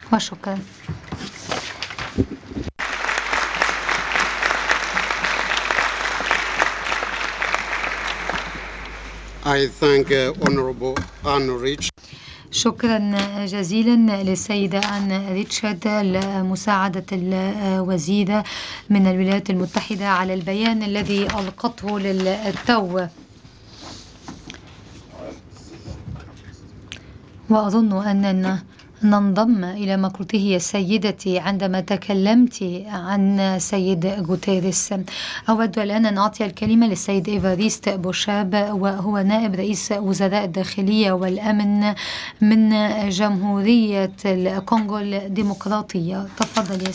وشكرا. I thank Honorable Anne Rich. شكرا جزيلا للسيدة آن ريتشارد مساعدة الوزيرة من الولايات المتحدة على البيان الذي ألقته للتو. وأظن أننا ننضم إلى ما قلته يا سيدتي عندما تكلمت عن سيد غوتيريس. أود الآن أن أعطي الكلمة للسيد إيفاريست بوشاب، وهو نائب رئيس وزراء الداخلية والأمن من جمهورية الكونغو الديمقراطية. تفضل يا